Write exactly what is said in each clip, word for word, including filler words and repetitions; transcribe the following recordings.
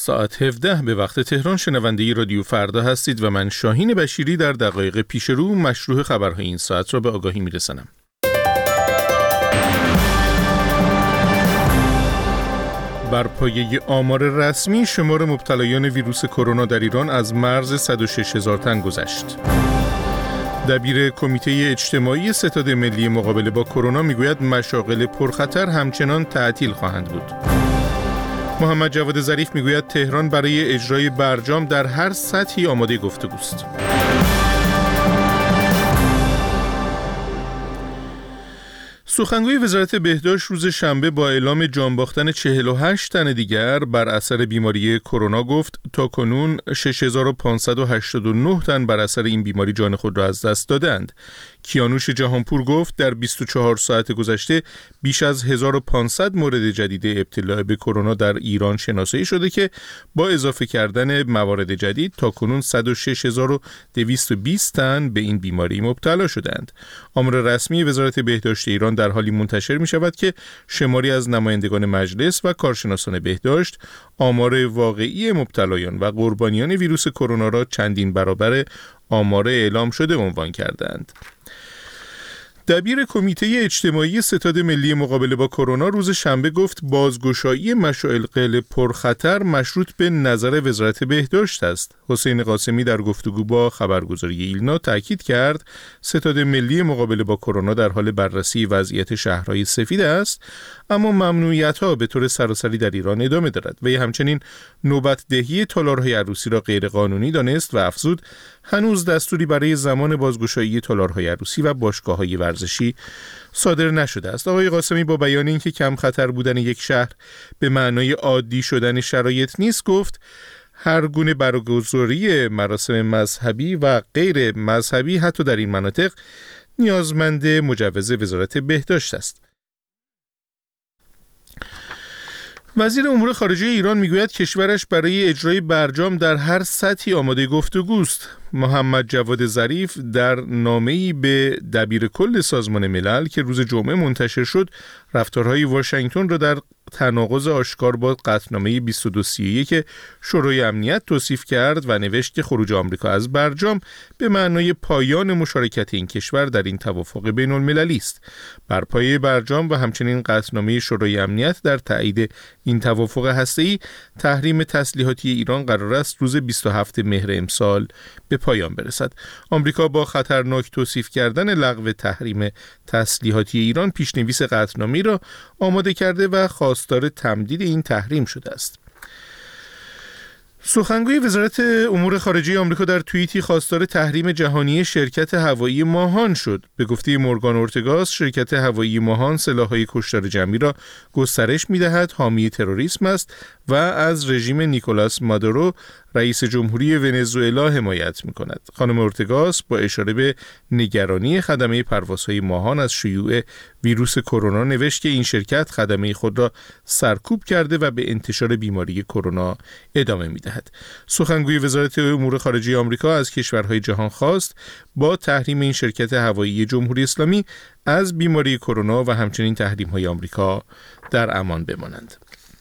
ساعت هفده به وقت تهران شنونده رادیو فردا هستید و من شاهین بشیری در دقایق پیش رو مشروع خبرهای این ساعت را به آگاهی میرسانم. بر پایه آمار رسمی شمار مبتلایان ویروس کرونا در ایران از مرز صد و شش هزار تن گذشت. دبیر کمیته اجتماعی ستاد ملی مقابله با کرونا میگوید مشاغل پرخطر همچنان تعطیل خواهند بود. محمد جواد ظریف میگوید تهران برای اجرای برجام در هر سطحی آماده گفتگوست. سخنگوی وزارت بهداشت روز شنبه با اعلام جان باختن چهل و هشت تن دیگر بر اثر بیماری کرونا گفت تاکنون شش هزار و پانصد و هشتاد و نه تن بر اثر این بیماری جان خود را از دست دادند. کیانوش جهانپور گفت در بیست و چهار ساعت گذشته بیش از هزار و پانصد مورد جدید ابتلا به کرونا در ایران شناسایی شده که با اضافه کردن موارد جدید تاکنون صد و شش هزار و دویست و بیست تن به این بیماری مبتلا شدند. آمار رسمی وزارت بهداشت ایران در حالی منتشر می شود که شماری از نمایندگان مجلس و کارشناسان بهداشت آمار واقعی مبتلایان و قربانیان ویروس کرونا را چندین برابر آمار اعلام شده عنوان کردند. دبیر کمیته اجتماعی ستاد ملی مقابله با کرونا روز شنبه گفت بازگشایی مشاغل پرخطر مشروط به نظر وزارت بهداشت است. حسین قاسمی در گفتگو با خبرگزاری ایلنا تاکید کرد ستاد ملی مقابله با کرونا در حال بررسی وضعیت شهرهای سفید است، اما ممنوعیت‌ها به طور سراسری در ایران ادامه دارد. و همچنین نوبت دهی تالارهای عروسی را غیر قانونی دانست و افزود هنوز دستوری برای زمان بازگشایی تالارهای عروسی و باشگاه‌های ورزشی صادر نشده است. آقای قاسمی با بیان اینکه کم خطر بودن یک شهر به معنای عادی شدن شرایط نیست گفت هر گونه برگزاری مراسم مذهبی و غیر مذهبی حتی در این مناطق نیازمند مجوز وزارت بهداشت است. وزیر امور خارجه ایران میگوید کشورش برای اجرای برجام در هر سطحی آماده گفتگوست. محمد جواد ظریف در نامه‌ای به دبیر کل سازمان ملل که روز جمعه منتشر شد رفتارهای واشنگتن را در تناقض آشکار با قطعنامه بیست و دو سی و یک شورای امنیت توصیف کرد و نوشت که خروج آمریکا از برجام به معنای پایان مشارکت این کشور در این توافق بین المللی است. بر پایه برجام و همچنین قطعنامه شورای امنیت در تایید این توافق هسته‌ای تحریم تسلیحاتی ایران قرار است روز بیست و هفتم مهر امسال به پایان برسد. آمریکا با خطرناک توصیف کردن لغو تحریم تسلیحاتی ایران پیشنویس قطعنامه‌ای را آماده کرده و خواستار تمدید این تحریم شده است. سخنگوی وزارت امور خارجه آمریکا در توییتی خواستار تحریم جهانی شرکت هوایی ماهان شد. به گفته مورگان اورتگاس شرکت هوایی ماهان سلاح‌های کشتار جمعی را گسترش می‌دهد، حامی تروریسم است و از رژیم نیکولاس مادورو رئیس جمهوری ونزوئلا حمایت می‌کند. خانم اورتگاس با اشاره به نگرانی خدمه پروازهای ماهان از شیوع ویروس کرونا نوشت که این شرکت خدمه خود را سرکوب کرده و به انتشار بیماری کرونا ادامه می‌دهد. سخنگوی وزارت امور خارجه آمریکا از کشورهای جهان خواست با تحریم این شرکت هوایی جمهوری اسلامی از بیماری کرونا و همچنین تحریم‌های آمریکا در امان بمانند.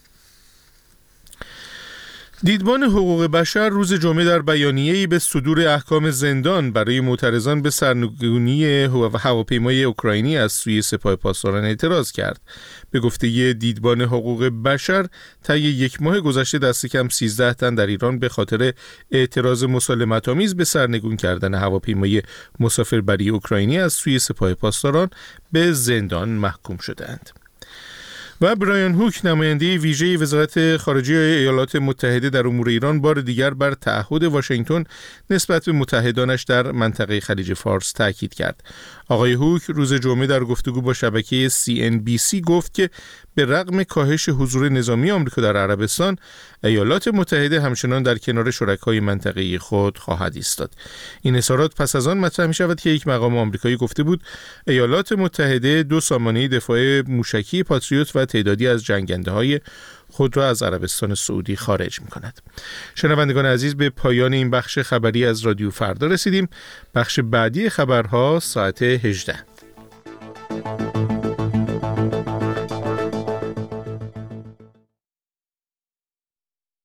دیدبان حقوق بشر روز جمعه در بیانیه‌ای به صدور احکام زندان برای معترضان به سرنگونی هواپیمای اوکراینی از سوی سپاه پاسداران اعتراض کرد. به گفته دیدبان حقوق بشر طی یک ماه گذشته دست کم سیزده تن در ایران به خاطر اعتراض مسالمت‌آمیز به سرنگون کردن هواپیمای مسافربری اوکراینی از سوی سپاه پاسداران به زندان محکوم شدند. و برایان هوک نماینده ویژه وزارت خارجه ایالات متحده در امور ایران بار دیگر بر تعهد واشنگتن نسبت به متحدانش در منطقه خلیج فارس تاکید کرد. آقای هوک روز جمعه در گفتگو با شبکه سی ان بی سی گفت که به رغم کاهش حضور نظامی آمریکا در عربستان، ایالات متحده همچنان در کنار شرکای منطقه‌ای خود خواهد ایستاد. این اظهارات پس از آن مطرح می شود که یک مقام آمریکایی گفته بود ایالات متحده دو سامانه دفاع موشکی پاتریوت و تعدادی از جنگنده‌های خود را از عربستان سعودی خارج می کند. شنوندگان عزیز، به پایان این بخش خبری از رادیو فردا رسیدیم. بخش بعدی خبرها ساعت هجده.